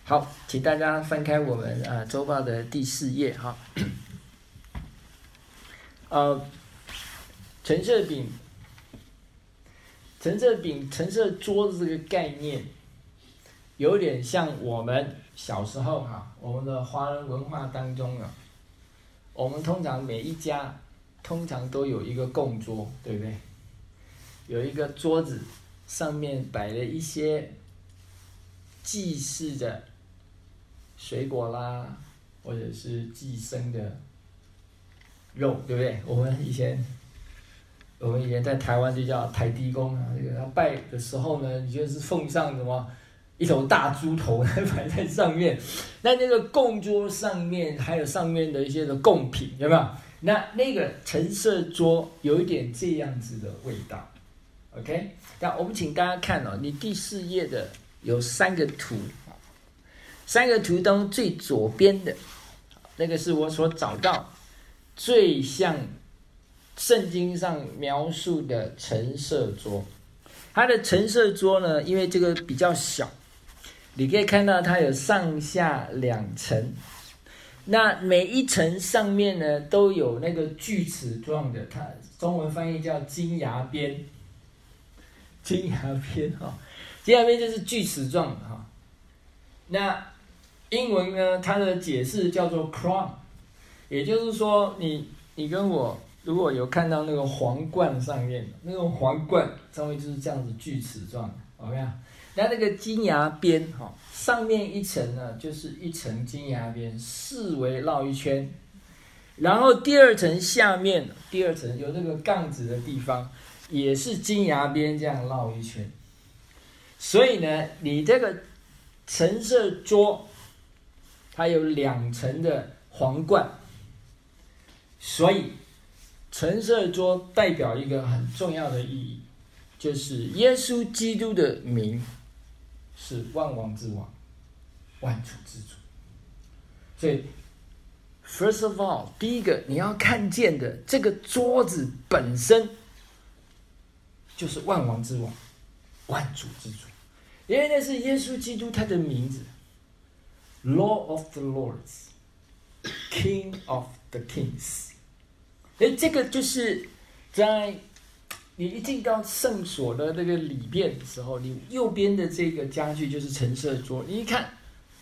好，请大家翻开我们周报的第4页哈。陈设饼、陈设桌子这个概念，有点像我们小时候我们的华人文化当中我们通常每一家通常都有一个供桌，对不对？有一个桌子，上面摆了一些祭祀的水果啦，或者是祭牲的肉，对不对？我们以前在台湾就叫台地公这个他拜的时候呢，你就是奉上什么一头大猪头摆在上面，那个供桌上面还有上面的一些的贡品，有没有？那个陈设桌有一点这样子的味道。OK， 那我们请大家看你第4页的有3个图，3个图当中最左边的那个是我所找到最像圣经上描述的陈设桌。它的陈设桌呢，因为这个比较小，你可以看到它有上下2层，那每一层上面呢都有那个锯齿状的，它中文翻译叫金牙边。金牙边金牙边就是锯齿状的那英文呢，它的解释叫做 crown， 也就是说你跟我如果有看到那个皇冠上面，那个皇冠上面就是这样子锯齿状的，有没有？那个金牙边上面一层呢就是一层金牙边，四围绕一圈，然后第2层下面，第2层有那个杠子的地方也是金牙边这样绕一圈。所以呢，你这个陈设桌它有2层的皇冠，所以陈设桌代表一个很重要的意义，就是耶稣基督的名是万王之王，万主之主。所以 first of all， 第一个你要看见的，这个桌子本身就是万王之王，万主之主，因为那是耶稣基督他的名字 ，Lord of the Lords， King of the Kings。这个就是在你一进到圣所的那个里面的时候，你右边的这个家具就是陈设桌，你一看，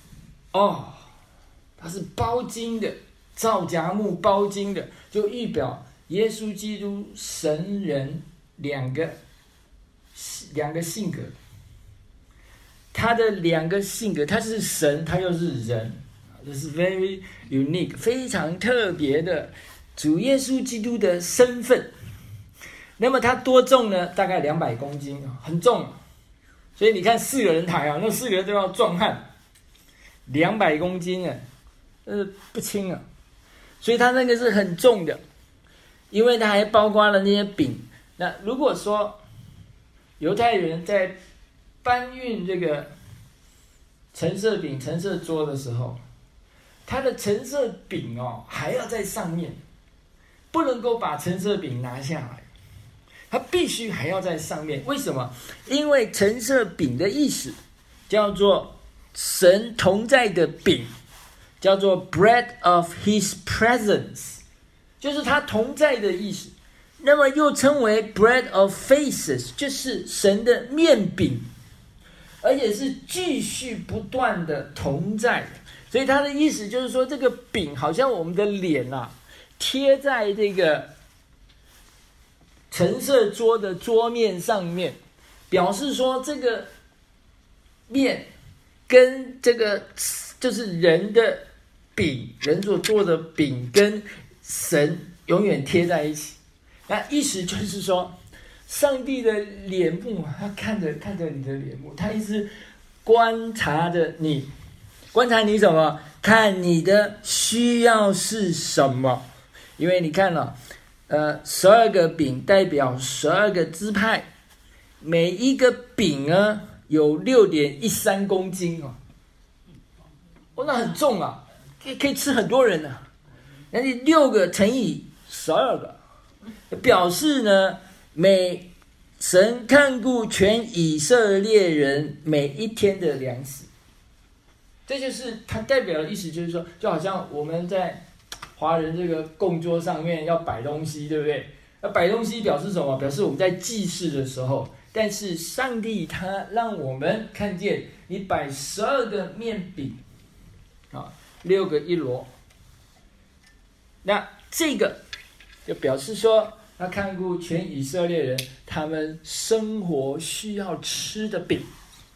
它是包金的，皂荚木包金的，就预表耶稣基督神人两个性格，他的2个性格，他是神，他又是人，这是 very unique， 非常特别的主耶稣基督的身份。那么他多重呢？大概200公斤，很重。所以你看4个人抬那4个人都要壮汉，200公斤不轻啊。所以他那个是很重的，因为他还包括了那些饼。那如果说犹太人在搬运这个陈设饼、陈设桌的时候，他的陈设饼还要在上面，不能够把陈设饼拿下来，它必须还要在上面。为什么？因为陈设饼的意思叫做神同在的饼，叫做 bread of his presence， 就是他同在的意思。那么又称为 bread of faces， 就是神的面饼，而且是继续不断的同在。所以他的意思就是说，这个饼好像我们的脸贴在这个陈设桌的桌面上面，表示说这个面跟这个就是人的饼，人所做的饼跟神永远贴在一起。那意思就是说，上帝的脸目他看着你的脸目，他一直观察着你，观察你什么？看你的需要是什么。因为你看12个饼代表12个支派，每一个饼呢有 6.13 公斤那很重可以吃很多人那你6个乘以12个，表示呢神看顾全以色列人每一天的粮食。 这就是它代表的意思，就是说，就好像我们在华人这个供桌上面要摆东西，对不对？那摆东西表示什么？表示我们在祭祀的时候。但是上帝他让我们看见，你摆12个面饼，啊，6个一箩。那这个就表示说，他看顾全以色列人他们生活需要吃的饼，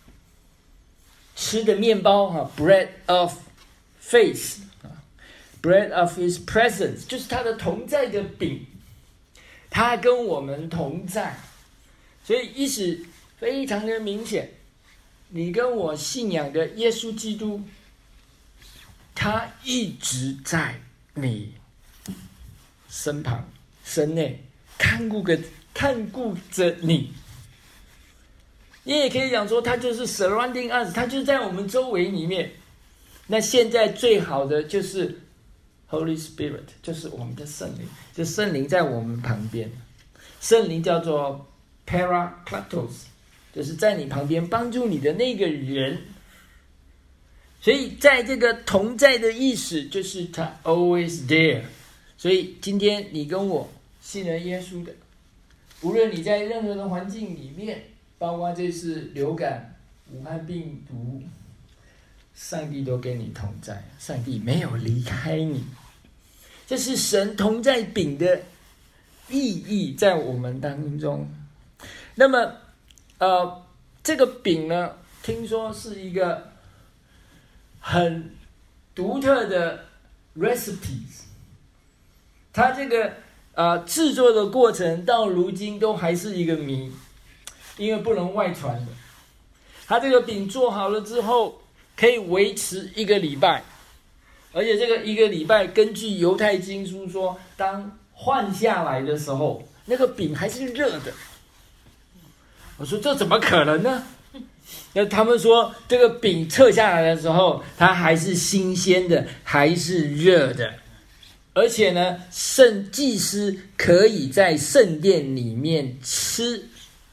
吃的面包啊 ，bread of faith 啊 ，bread of His presence， 就是他的同在的饼，他跟我们同在。所以意思非常的明显，你跟我信仰的耶稣基督，他一直在你身旁、身内，看顾着你。你也可以讲说，他就是 surrounding us， 他就在我们周围里面。那现在最好的就是 Holy Spirit， 就是我们的圣灵，就圣灵在我们旁边，圣灵叫做Parakletos， 就是在你旁边帮助你的那个人。所以在这个同在的意思，就是他 always there。所以今天你跟我信了耶稣的，无论你在任何的环境里面，包括这次流感、武汉病毒，上帝都跟你同在，上帝没有离开你。这是神同在饼的意义在我们当中。那么，这个饼呢，听说是一个很独特的 recipes， 它这个制作的过程到如今都还是一个谜，因为不能外传的。它这个饼做好了之后，可以维持1个礼拜，而且这个1个礼拜，根据犹太经书说，当换下来的时候，那个饼还是热的。我说这怎么可能呢？那他们说这个饼撤下来的时候，它还是新鲜的，还是热的，而且呢，圣祭司可以在圣殿里面吃，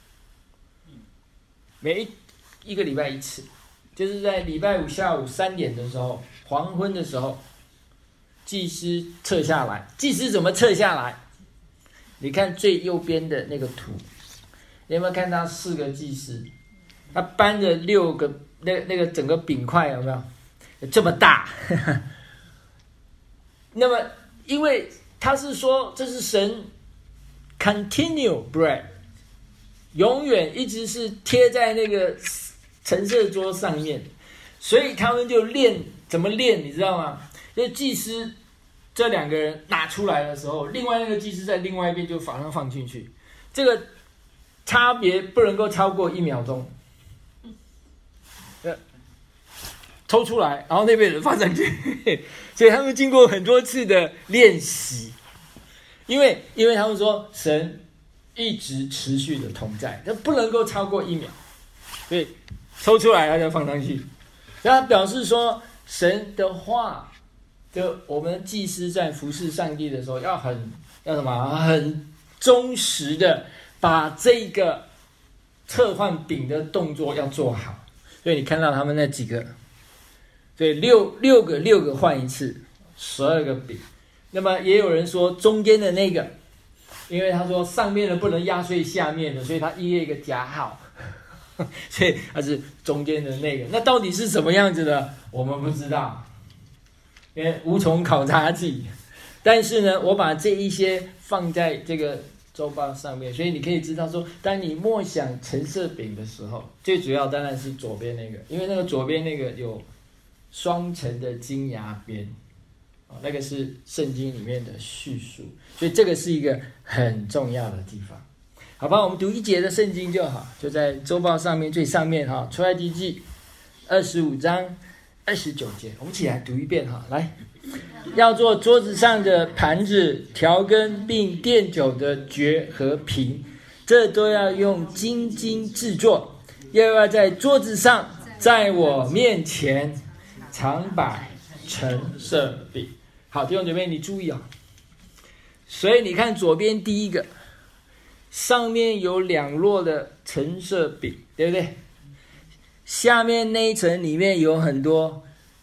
每一个礼拜1次，就是在礼拜5下午3点的时候，黄昏的时候，祭司撤下来。祭司怎么撤下来？你看最右边的那个图。你有没有看到4个祭司？他搬着6个那个整个饼块有没有这么大？那么因为他是说这是神 continue bread， 永远一直是贴在那个陈设桌上面，所以他们就练怎么练，你知道吗？就祭司这2个人拿出来的时候，另外那个祭司在另外一边就马上放进去，这个差别不能够超过1秒钟。抽出来，然后那边人放上去，所以他们经过很多次的练习，因为他们说神一直持续的同在，它不能够超过1秒，所以抽出来他就放上去，然后表示说神的话，就我们祭司在服侍上帝的时候要什么？很忠实的把这个撤换饼的动作要做好。所以你看到他们那几个，所以六个换1次，12个饼。那么也有人说中间的那个，因为他说上面的不能压碎下面的，所以他一个加号，所以他是中间的那个。那到底是什么样子的，我们不知道，因为无从考察记。但是呢，我把这一些放在这个周报上面，所以你可以知道说，当你默想陈设饼的时候，最主要当然是左边那个，因为那个左边那个有双层的金牙边，那个是圣经里面的叙述，所以这个是一个很重要的地方。好吧，我们读1节的圣经就好，就在周报上面最上面哈，出埃及记25章29节，我们一起来读一遍哈，来。要做桌子上的盘子、调羹并奠酒的爵和瓶，这都要用金金制作，又要在桌子上，在我面前常摆陈设饼。好，弟兄姐妹，你注意啊，所以你看左边第一个，上面有2摞的陈设饼，对不对？下面那一层里面有很多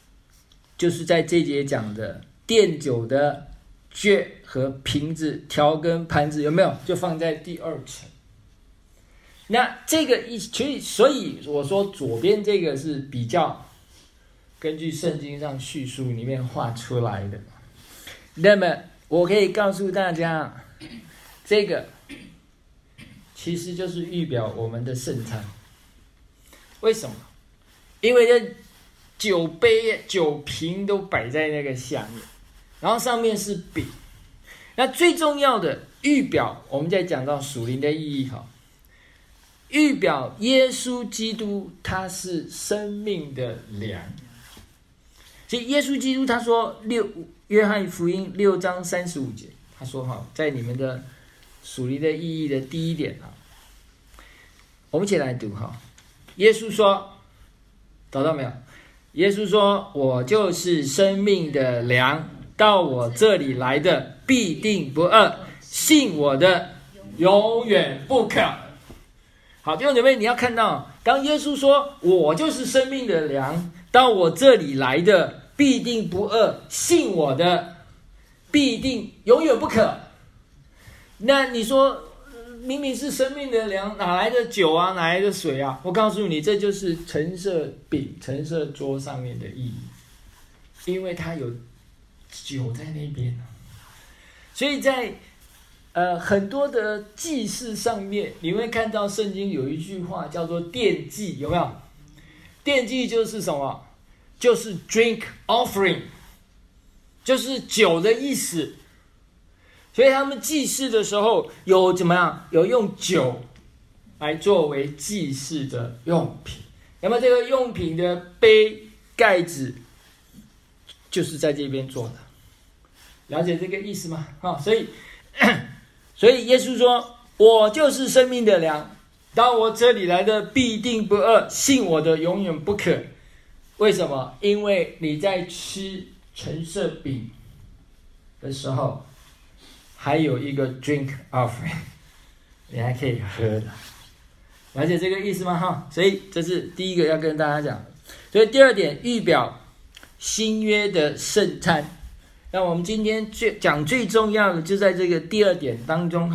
就是在这节讲的奠酒的橛和瓶子、调跟盘子，有没有？就放在第二层。那这个所以我说左边这个是比较根据圣经上叙述里面画出来的。那么我可以告诉大家，这个其实就是预表我们的圣餐。为什么？因为这酒杯、酒瓶都摆在那个下面，然后上面是饼。那最重要的预表，我们在讲到属灵的意义哈。预表耶稣基督他是生命的粮。所以耶稣基督他说约翰福音6章35节，他说在你们的属灵的意义的第一点我们一起来读耶稣说，找到没有？耶稣说，我就是生命的粮，到我这里来的必定不饿，信我的永远不渴。好，弟兄姐妹，你要看到，当耶稣说我就是生命的粮，到我这里来的必定不饿，信我的必定永远不渴。那你说明明是生命的粮，哪来的酒啊，哪来的水啊？我告诉你，这就是陈设饼、陈设桌上面的意义，因为它有酒在那边。所以在很多的祭祀上面，你会看到圣经有一句话叫做奠祭，有没有？奠祭就是什么？就是 drink offering， 就是酒的意思。所以他们祭祀的时候有怎么样？有用酒来作为祭祀的用品。那么这个用品的杯盖子就是在这边做的，了解这个意思吗？所以耶稣说，我就是生命的粮，到我这里来的必定不饿，信我的永远不渴。为什么？因为你在吃陈设饼的时候，还有一个 drink offering， 你还可以喝的，了解这个意思吗？所以这是第一个要跟大家讲。所以第二点，预表新约的圣餐。那我们今天讲最重要的就在这个第二点当中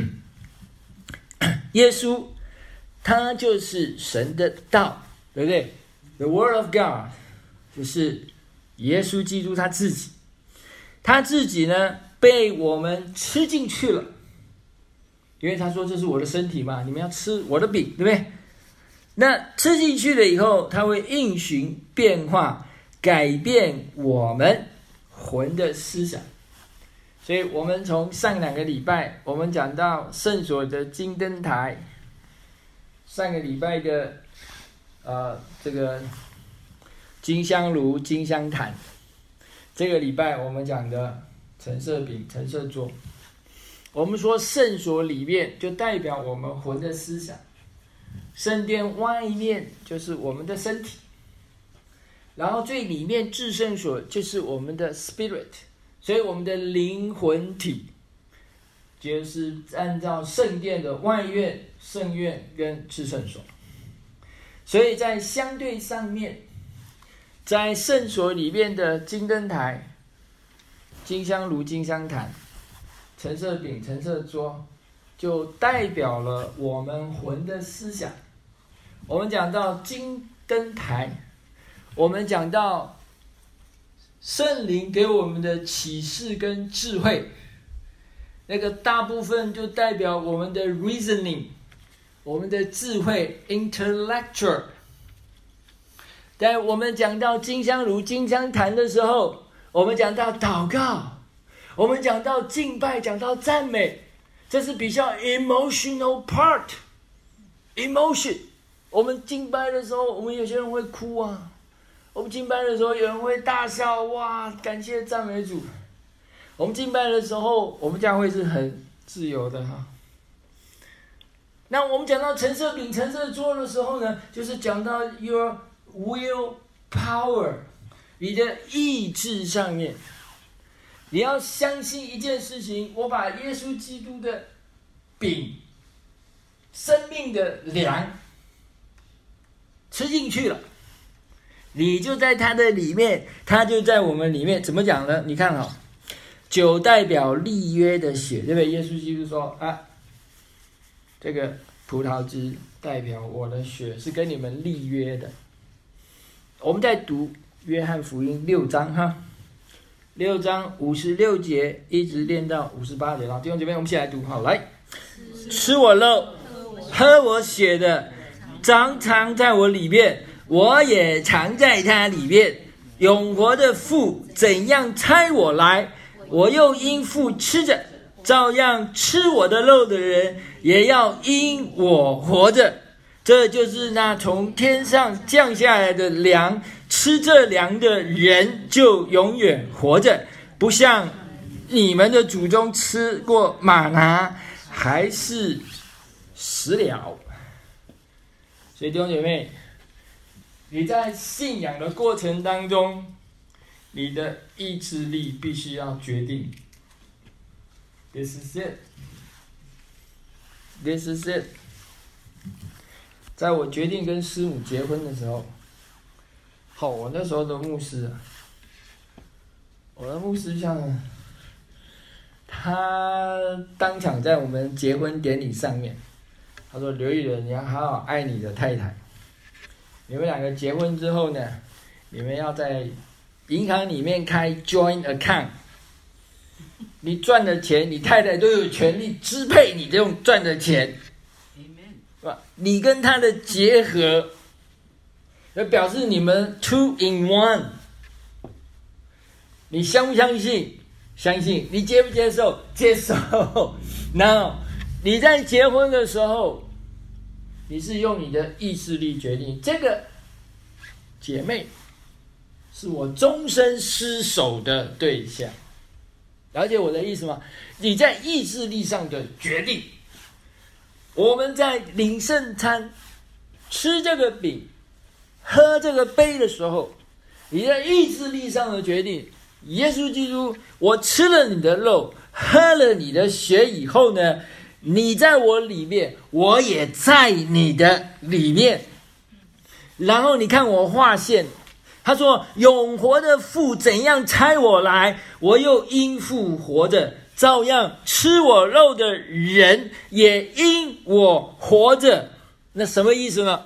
耶稣他就是神的道，对不对？ The Word of God 就是耶稣基督他自己，他自己呢被我们吃进去了，因为他说这是我的身体嘛，你们要吃我的饼，对不对？那吃进去了以后，他会运行变化，改变我们魂的思想。所以我们从上2个礼拜我们讲到圣所的金灯台，上个礼拜的这个金香炉、金香坛，这个礼拜我们讲的陈设饼、陈设桌。我们说圣所里面就代表我们魂的思想，圣殿外面就是我们的身体，然后最里面至圣所就是我们的 spirit， 所以我们的灵魂体就是按照圣殿的外院、圣院跟至圣所。所以在相对上面，在圣所里面的金灯台、金香炉、金香坛、陈设饼、陈设桌，就代表了我们魂的思想。我们讲到金灯台，我们讲到圣灵给我们的启示跟智慧，那个大部分就代表我们的 reasoning， 我们的智慧 intellectual。 但我们讲到金香炉、金香坛的时候，我们讲到祷告，我们讲到敬拜，讲到赞美，这是比较 emotional part。 emotion， 我们敬拜的时候，我们有些人会哭啊，我们敬拜的时候有人会大笑，哇，感谢赞美主。我们敬拜的时候，我们教会是很自由的那我们讲到陈设饼、陈设桌的时候呢，就是讲到 your will power， 你的意志上面，你要相信一件事情，我把耶稣基督的饼、生命的粮吃进去了， 你就在他的里面，他就在我们里面。怎么讲呢？你看酒代表立约的血，对不对？耶稣基督说啊，这个葡萄汁代表我的血，是跟你们立约的。我们在读约翰福音6章6章56节一直念到58节。弟兄姐妹，我们一起来读来，吃我肉喝我血的，常常在我里面，我也常在他里面。永活的父怎样差我来，我又因父吃着，照样吃我的肉的人也要因我活着。这就是那从天上降下来的粮，吃这粮的人就永远活着，不像你们的祖宗吃过玛拿，还是死了。所以弟兄姐妹，你在信仰的过程当中，你的意志力必须要决定。This is it. This is it. 在我决定跟师母结婚的时候，我那时候的牧师我的牧师像他当场在我们结婚典礼上面，他说：“刘义仁，你要好好爱你的太太。你们两个结婚之后呢，你们要在银行里面开 joint account。你赚的钱，你太太都有权利支配你这种赚的钱。你跟他的结合，表示你们 two in one。你相不相信？相信。你接不接受？接受。Now， 你在结婚的时候，你是用你的意志力决定。这个姐妹是我终身厮守的对象。了解我的意思吗？你在意志力上的决定。我们在领圣餐、吃这个饼、喝这个杯的时候，你在意志力上的决定。耶稣基督，我吃了你的肉，喝了你的血以后呢，你在我里面，我也在你的里面。然后你看我划线，他说：“永活的父怎样差我来，我又因父活着。照样吃我肉的人也因我活着。”那什么意思呢？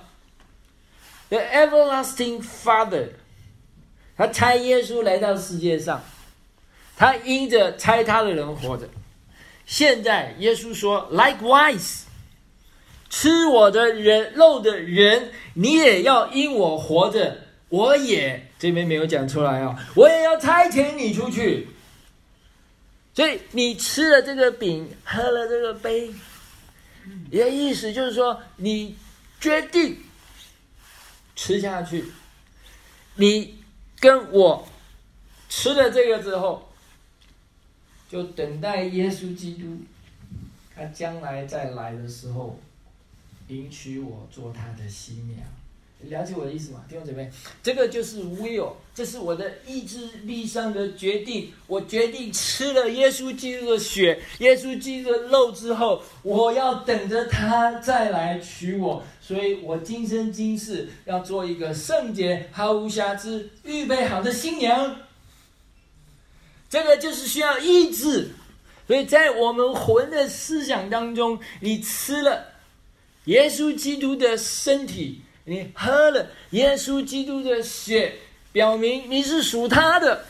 The everlasting Father， 他差耶稣来到世界上，他因着差他的人活着。现在耶稣说 Likewise， 吃我的肉的人，你也要因我活着。我也这边没有讲出来我也要差遣你出去。所以你吃了这个饼，喝了这个杯，你的意思就是说，你决定吃下去。你跟我吃了这个之后，就等待耶稣基督，他将来再来的时候，迎娶我做他的新娘。了解我的意思吗？弟兄姐妹，这个就是 will， 这是我的意志力上的决定。我决定吃了耶稣基督的血、耶稣基督的肉之后，我要等着他再来娶我。所以我今生今世要做一个圣洁、毫无瑕疵、预备好的新娘。这个就是需要意志。所以在我们魂的思想当中，你吃了耶稣基督的身体，你喝了耶稣基督的血，表明你是属他的，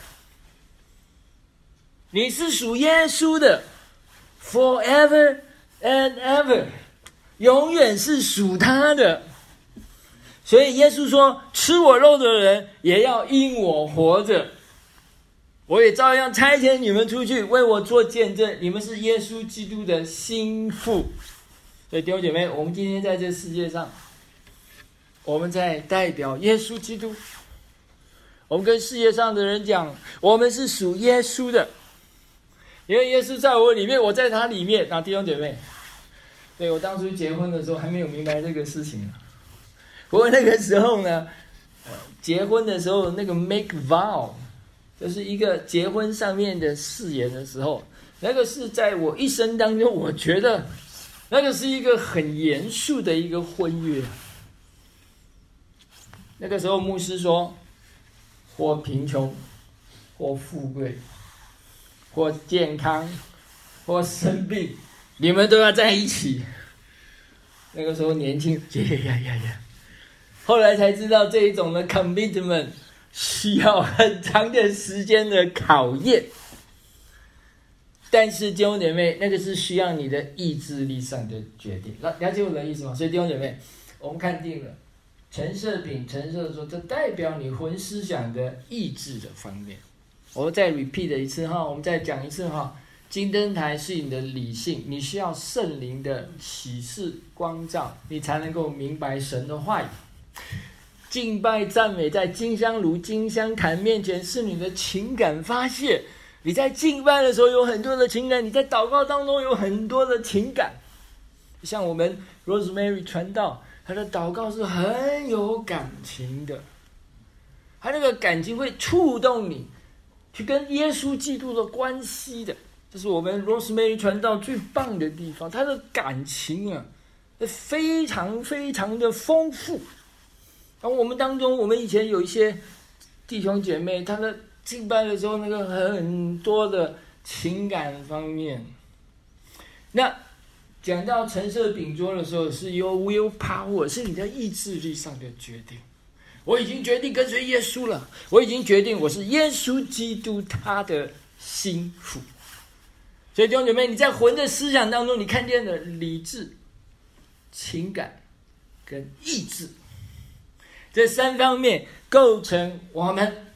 你是属耶稣的 ，forever and ever， 永远是属他的。所以耶稣说：“吃我肉的人也要因我活着，我也照样差遣你们出去，为我做见证。你们是耶稣基督的心腹。”所以弟兄姐妹，我们今天在这世界上，我们在代表耶稣基督，我们跟世界上的人讲，我们是属耶稣的，因为耶稣在我里面，我在他里面。弟兄姐妹，对，我当初结婚的时候还没有明白这个事情，不过那个时候呢，结婚的时候那个 make vow， 就是一个结婚上面的誓言的时候，那个是在我一生当中，我觉得那个是一个很严肃的一个婚约。那个时候牧师说， 或贫穷，或富贵，或健康，或生病，你们都要在一起。那个时候年轻，后来才知道这一种的 commitment 需要很长的时间的考验。但是弟兄姐妹，那个是需要你的意志力上的决定，了解我的意思吗？所以弟兄姐妹，我们看定了陈设品陈设说，这代表你魂思想的意志的方面。我再 repeat 一次哈，我们再讲一次哈。金灯台是你的理性，你需要圣灵的启示光照，你才能够明白神的话语。敬拜赞美在金香炉金香坛面前是你的情感发泄，你在敬拜的时候有很多的情感，你在祷告当中有很多的情感。像我们 Rosemary 传道，他的祷告是很有感情的，他那个感情会触动你去跟耶稣基督的关系的，这是我们 Rosemary 传道最棒的地方。他的感情啊非常非常的丰富。然后我们当中，我们以前有一些弟兄姐妹，他的敬拜的时候那个很多的情感方面。那讲到陈设饼桌的时候，是 your will power， 是你的意志力上的决定。我已经决定跟随耶稣了，我已经决定我是耶稣基督他的心腹。所以弟兄姐妹，你在魂的思想当中，你看见了理智、情感跟意志这三方面构成我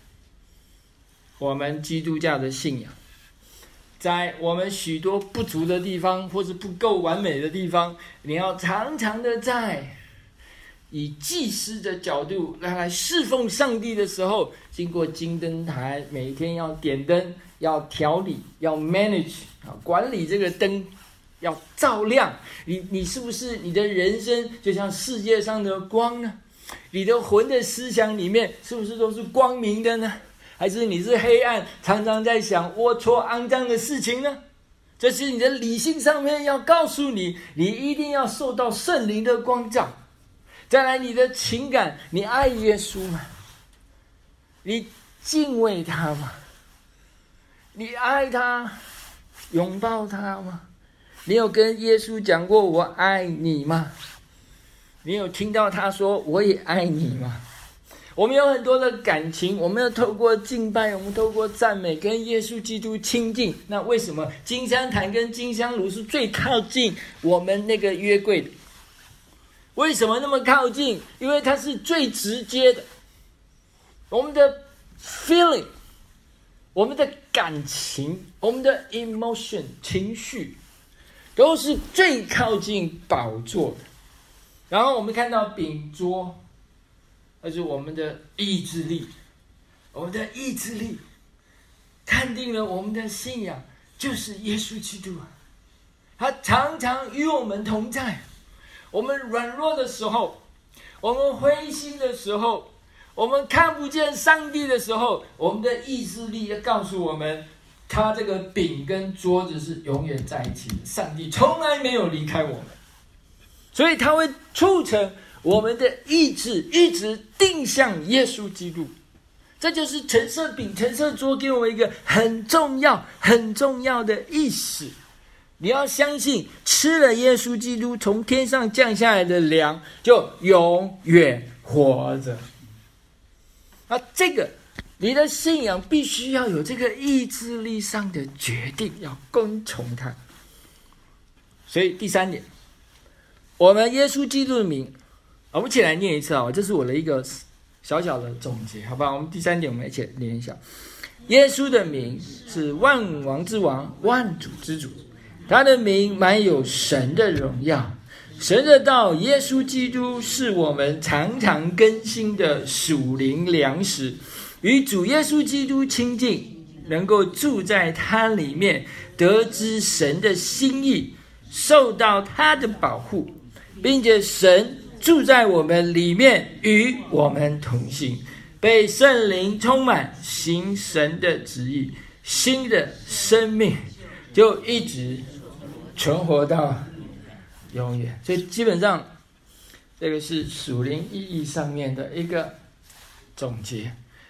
们基督教的信仰。在我们许多不足的地方，或是不够完美的地方，你要常常的在以祭司的角度来侍奉上帝的时候，经过金灯台，每一天要点灯，要调理，要 manage， 管理这个灯，要照亮。你是不是你的人生就像世界上的光呢？你的魂的思想里面是不是都是光明的呢？还是你是黑暗，常常在想龌龊肮脏的事情呢？这是你的理性上面要告诉你，你一定要受到圣灵的光照。再来，你的情感，你爱耶稣吗？你敬畏他吗？你爱他，拥抱他吗？你有跟耶稣讲过我爱你吗？你有听到他说我也爱你吗？我们有很多的感情，我们要透过敬拜，我们透过赞美跟耶稣基督亲近。那为什么金香坛跟金香炉是最靠近我们那个约柜的？为什么那么靠近？因为它是最直接的，我们的 feeling， 我们的感情，我们的 emotion 情绪都是最靠近宝座的。然后我们看到饼桌，那是我们的意志力，我们的意志力看定了我们的信仰就是耶稣基督啊，他常常与我们同在。我们软弱的时候，我们灰心的时候，我们看不见上帝的时候，我们的意志力要告诉我们，他这个饼跟桌子是永远在一起的，上帝从来没有离开我们。所以它会促成我们的意志一直定向耶稣基督。这就是陈设饼陈设桌给我们一个很重要很重要的意识。你要相信吃了耶稣基督从天上降下来的粮，就永远活着。那这个你的信仰必须要有这个意志力上的决定，要跟从它。所以第三点，我们耶稣基督的名，我们一起来念一次啊！这是我的一个小小的总结，好吧？我们第三点，我们一起念一下：耶稣的名是万王之王，万主之主，他的名满有神的荣耀。神的道，耶稣基督是我们常常更新的属灵粮食，与主耶稣基督亲近，能够住在他里面，得知神的心意，受到他的保护，并且神住在我们里面，与我们同行，被圣灵充满，行神的旨意，新的生命就一直存活到永远。所以基本上这个是属灵意义上面的一个总结。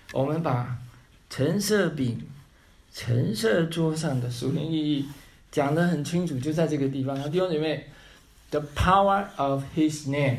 我们把陈设饼、陈设桌上的属灵意义讲得很清楚，就在这个地方。弟兄姐妹 ，The power of His name，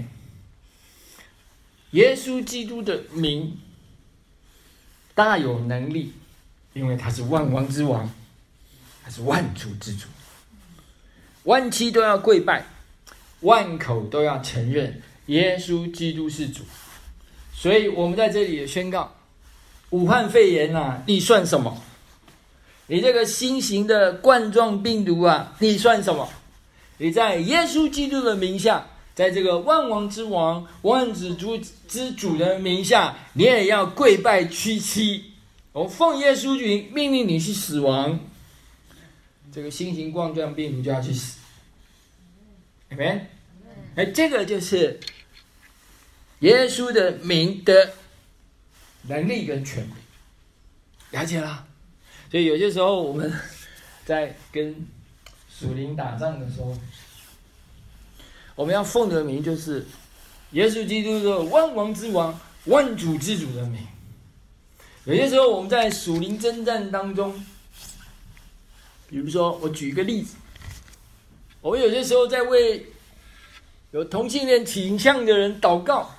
耶稣基督的名大有能力，因为他是万王之王，他是万主之主，万膝都要跪拜，万口都要承认耶稣基督是主。所以我们在这里也宣告，武汉肺炎啊，你算什么？你这个新型的冠状病毒啊，你算什么？你在耶稣基督的名下，在这个万王之王、万主之主的名下，你也要跪拜屈膝。我奉耶稣名命令你去死亡，这个新型冠状病毒就要去死。Amen？ 这个就是耶稣的名的能力跟权柄，了解了？所以有些时候我们在跟属灵打仗的时候，我们要奉的名就是耶稣基督的万王之王、万主之主的名。有些时候我们在属灵征战当中，比如说我举一个例子，我们有些时候在为有同性恋倾向的人祷告，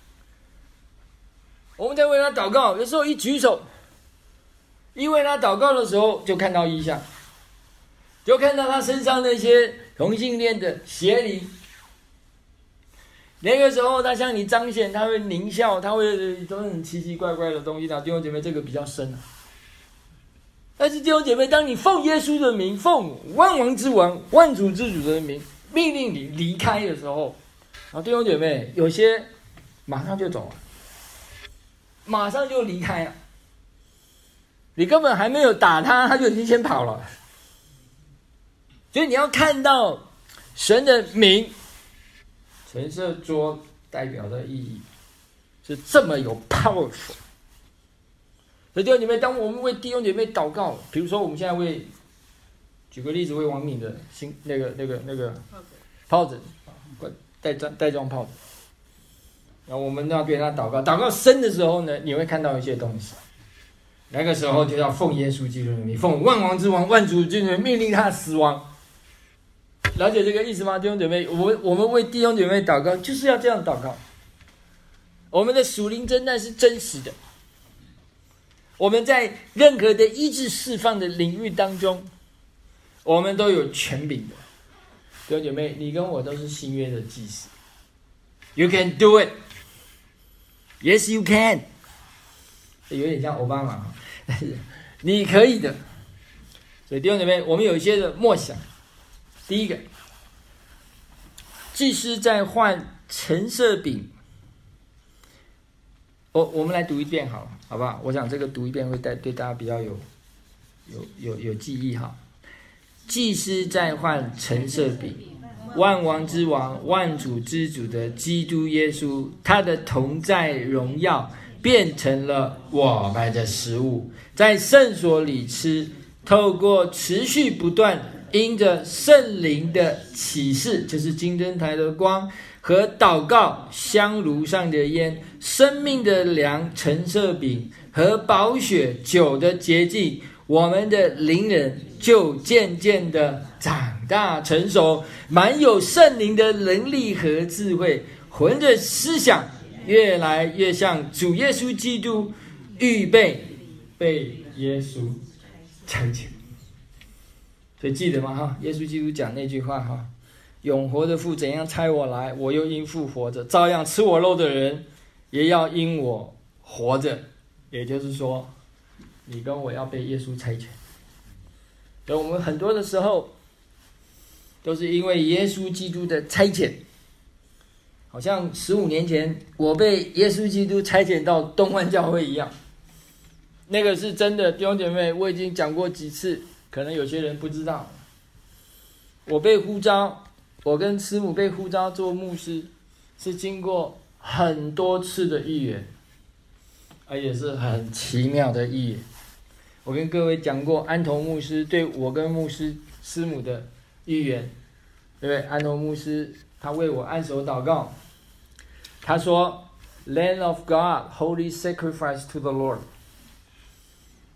我们在为他祷告，有时候一举手，一为他祷告的时候，就看到异象，就看到他身上那些同性恋的邪灵。那个时候他向你彰显，他会狞笑，他会都很奇奇怪怪的东西。弟兄姐妹，这个比较深啊。但是弟兄姐妹，当你奉耶稣的名，奉万王之王、万主之主的名，命令你离开的时候，弟兄姐妹，有些马上就走了，马上就离开了。你根本还没有打他，他就已经先跑了。所以你要看到神的名，陈设桌代表的意义是这么有 powerful。所以弟兄姐妹，当我们为弟兄姐妹祷告，比如说我们现在举个例子，为王敏的那个疱疹，带状疱疹，然后我们要对他祷告，祷告深的时候呢，你会看到一些东西。那个时候就要奉耶稣基督的名，奉万王之王、万主之主命令他死亡。了解这个意思吗，弟兄姐妹？我们为弟兄姐妹祷告，就是要这样祷告。我们的属灵征战是真实的，我们在任何的医治释放的领域当中，我们都有权柄的。弟兄姐妹，你跟我都是新约的祭司。You can do it. Yes, you can. 有点像奥巴马，但是你可以的。所以弟兄姐妹，我们有一些的默想。第一个，祭司在换陈设饼。我们来读一遍好了，好不好？我想这个读一遍会对大家比较有记忆哈。祭司在换陈设饼，万王之王、万主之主的基督耶稣，他的同在荣耀变成了我们的食物，在圣所里吃，透过持续不断因着圣灵的启示，就是金灯台的光和祷告香炉上的烟，生命的粮陈设饼和宝血酒的洁净，我们的灵人就渐渐的长大成熟，满有圣灵的能力和智慧，魂的思想越来越像主耶稣基督，预备被耶稣差遣。所以记得吗？哈，耶稣基督讲那句话哈，永活的父怎样差我来，我又因父活着，照样吃我肉的人也要因我活着。也就是说，你跟我要被耶稣差遣。所以我们很多的时候都是因为耶稣基督的差遣，好像15年前我被耶稣基督差遣到东万教会一样，那个是真的。弟兄姐妹，我已经讲过几次，可能有些人不知道，我被呼召，我跟师母被呼召做牧师，是经过很多次的预言，而且是很奇妙的预言。我跟各位讲过安童牧师对我跟牧师师母的预言，对不对？安童牧师他为我按手祷告，他说 Lamb of God, holy sacrifice to the Lord。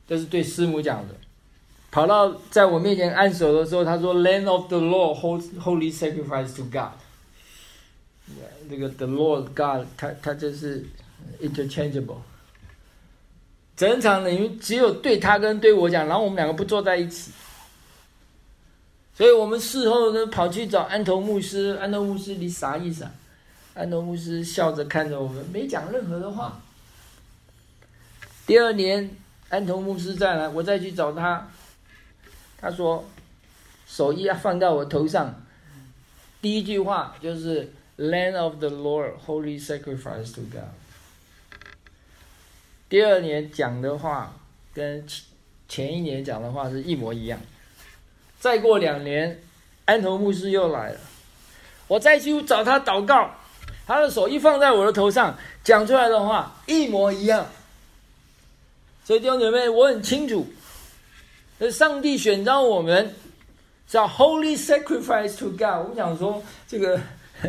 这是对师母讲的。跑到在我面前按手的时候，他说 Lamb of the Lord, holy sacrifice to God。这个 the Lord God， 他就是 interchangeable。整场等于只有对他跟对我讲，然后我们两个不坐在一起。所以我们事后呢跑去找安头牧师，安头牧师你啥意思啊？安头牧师笑着看着我们，没讲任何的话。第二年安头牧师再来，我再去找他，他说手一放到我头上，第一句话就是 Lamb of the Lord, holy sacrifice to God。 第二年讲的话跟前一年讲的话是一模一样。再过2年安头牧师又来了，我再去找他祷告，他的手一放在我的头上，讲出来的话一模一样。所以弟兄姐妹，我很清楚，上帝选召我们叫 Holy Sacrifice to God。 我们想说这个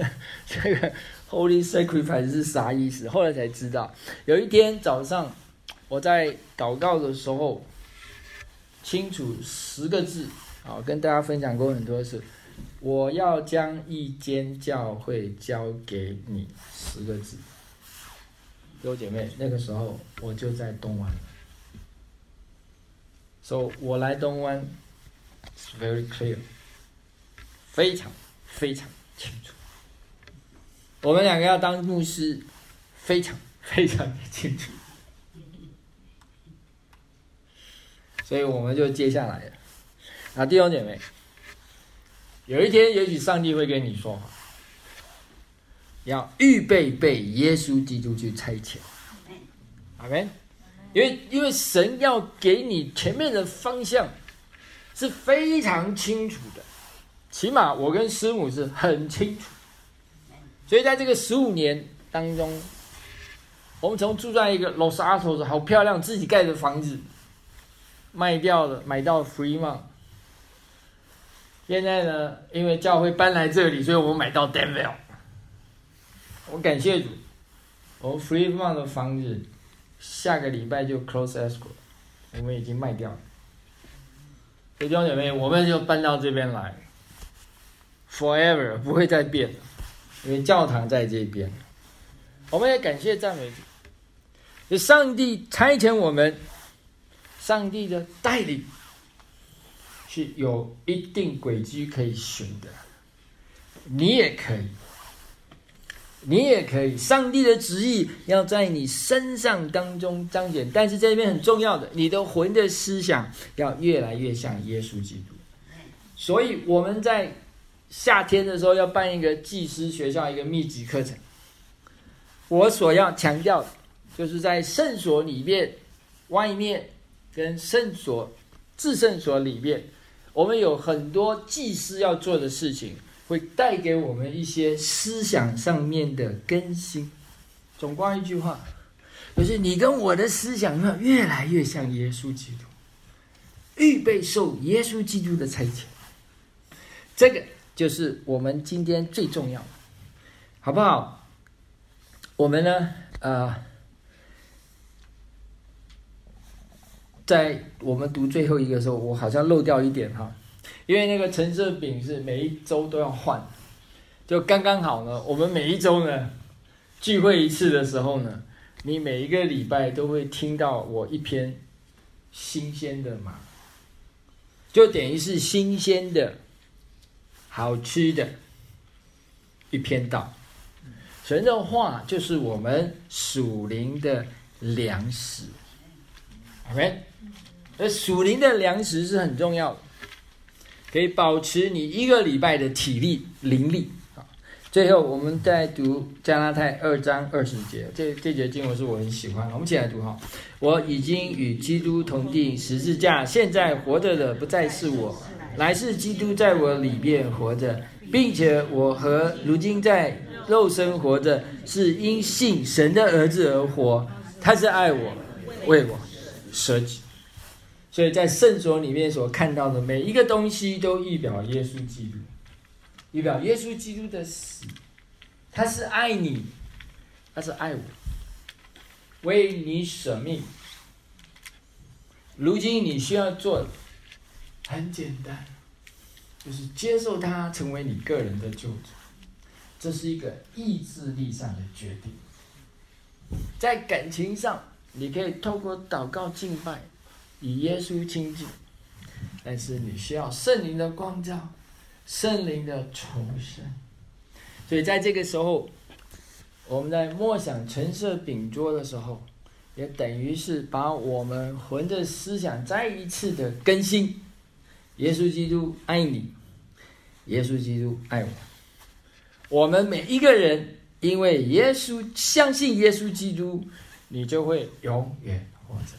Holy Sacrifice 是啥意思？后来才知道，有一天早上我在祷告的时候，清楚10个字，跟大家分享过很多次。我要将一间教会交给你，10个字。弟兄姐妹，那个时候我就在东湾了。So 我来东湾 ，it's very clear， 非常非常清楚。我们两个要当牧师，非常非常的清楚。所以我们就接下来了。弟兄姐妹，有一天也许上帝会跟你说话，要预备被耶稣基督去差遣。阿们。因为神要给你前面的方向是非常清楚的，起码我跟师母是很清楚。所以在这个15年当中，我们从住在一个 Los Altos 好漂亮自己盖的房子卖掉了，买到 Fremont。现在呢，因为教会搬来这里，所以我们买到 Danville。我感谢主，我们 Fremont 的房子下个礼拜就 close escrow， 我们已经卖掉了。所以弟兄姐妹，我们就搬到这边来 ，forever 不会再变了，因为教堂在这边。我们也感谢赞美主，上帝差遣我们，上帝的带领是有一定轨迹可以循的，你也可以。你也可以，上帝的旨意要在你身上当中彰显，但是这边很重要的，你的魂的思想要越来越像耶稣基督。所以我们在夏天的时候要办一个祭司学校一个密集课程。我所要强调的就是在圣所里面、外面跟圣所、至圣所里面，我们有很多祭司要做的事情，会带给我们一些思想上面的更新。总括一句话，就是你跟我的思想要越来越像耶稣基督，预备受耶稣基督的差遣。这个就是我们今天最重要的，好不好？我们呢，在我们读最后一个的时候，我好像漏掉一点哈。因为那个橙色饼是每一周都要换，就刚刚好呢。我们每一周呢聚会一次的时候呢，你每一个礼拜都会听到我一篇新鲜的嘛，就等于是新鲜的、好吃的一篇道。神的话就是我们属灵的粮食，阿们。而属灵的粮食是很重要的。可以保持你1个礼拜的体力灵力。最后我们再读加拉太2章20节，这节经文是我很喜欢，我们一起来读哈。我已经与基督同定十字架，现在活着的不再是我，乃是基督在我里面活着，并且我和如今在肉身活着，是因信神的儿子而活，他是爱我，为我舍己。所以在圣所里面所看到的每一个东西都预表耶稣基督，预表耶稣基督的死。他是爱你，他是爱我，为你舍命， 如今你需要做的很简单，就是接受他成为你个人的救主。这是一个意志力上的决定。在感情上，你可以透过祷告敬拜与耶稣亲近，但是你需要圣灵的光照，圣灵的重生。所以在这个时候，我们在默想陈设饼桌的时候，也等于是把我们魂的思想再一次的更新。耶稣基督爱你，耶稣基督爱我。我们每一个人因为耶稣相信耶稣基督，你就会永远活着。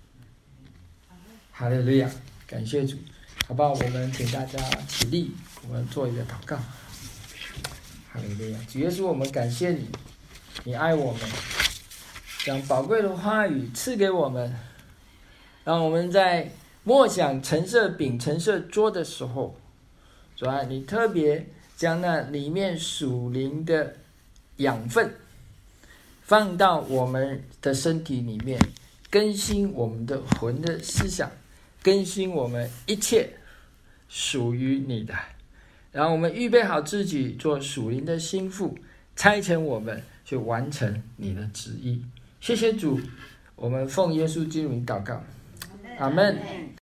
哈利路亚，感谢主，好不好？我们请大家起立，我们做一个祷告。哈利路亚，主耶稣，我们感谢你，你爱我们，将宝贵的话语赐给我们，让我们在默想陈设饼、陈设桌的时候，主啊，你特别将那里面属灵的养分放到我们的身体里面，更新我们的魂的思想，更新我们一切属于你的，然后我们预备好自己做属灵的心腹，差遣我们去完成你的旨意。谢谢主，我们奉耶稣基督名祷告，阿们。